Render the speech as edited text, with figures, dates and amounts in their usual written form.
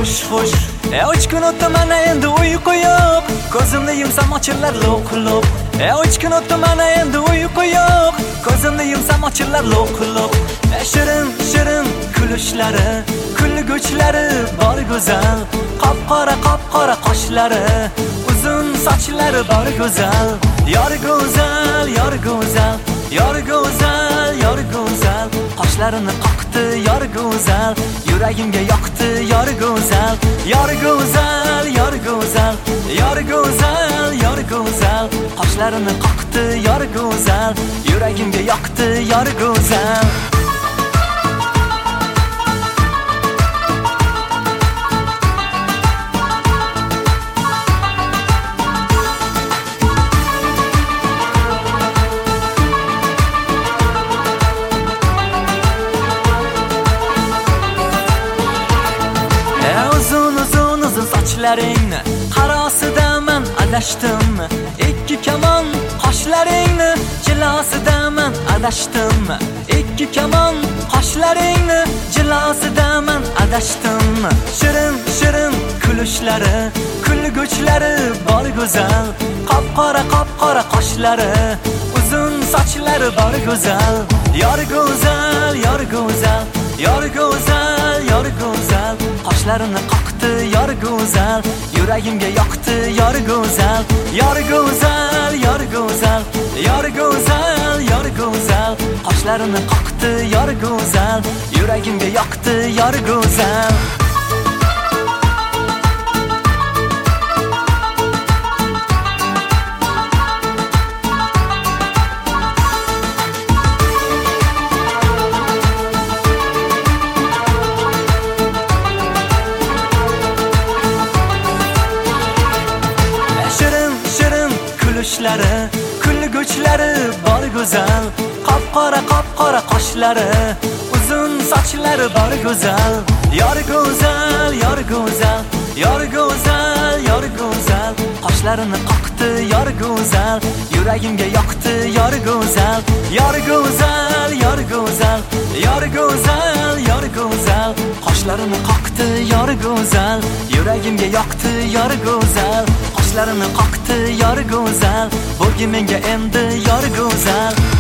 xush. 3 kun o'tdi mana endi uyqu yo'q. Ko'zimni yumsam ochillar loq-loq. 3 kun o'tdi mana endi uyqu yo'q. Ko'zimni yumsam ochillar loq-loq. Shirin shirin kulishlari, kulguvchlari bor go'zal. Qop-qora qoshlari, uzun sochlari bor go'zal. Yor go'zal, yor go'zal, yor go'zal, yor go'zal. Qoshlarini qoqdi yor go'zal, yuragimga yoqdi yor go'zal. Yor go'zal, yor go'zal, yor go'zal, yor go'zal. Qoshlarini qoqdi yor go'zal, yuragimga yoqdi yor go'zal. Sochlaringni qarosida men adashdim. Ikki kamon qoshlaringni jilosida men adashdim. Ikki kamon qoshlaringni jilosida men adashdim. Shirin shirin kulishlari, kulguvchlari bor go'zal. Qop-qora qoshlari, uzun sochlari bor go'zal. Yor go'zal, yor go'zal, yor go'zal, yor go'zal. Qoshlarini qoqdi yor go'zal, yuragimga yoqdi yor go'zal. Yor go'zal, yor go'zal, yor go'zal, yor go'zal. Qoshlarini qoqdi yor go'zal, yuragimga yoqdi yor go'zal. Kulishlari, kulguvchlari bor go'zal. Qop-qora qoshlari, uzun sochlari bor go'zal. Yor go'zal, yor go'zal, yor go'zal, yor go'zal. Qoshlarini qoqdi yor go'zal, yuragimga yoqdi yor go'zal. Yor go'zal, yor go'zal, yor go'zal, yor go'zal. Qoshlarini qoqdi yor go'zal, yuragimga yoqdi yor go'zal. Qoshlarini qoqdi yor go'zal, bo'lgi menga endi yor go'zal.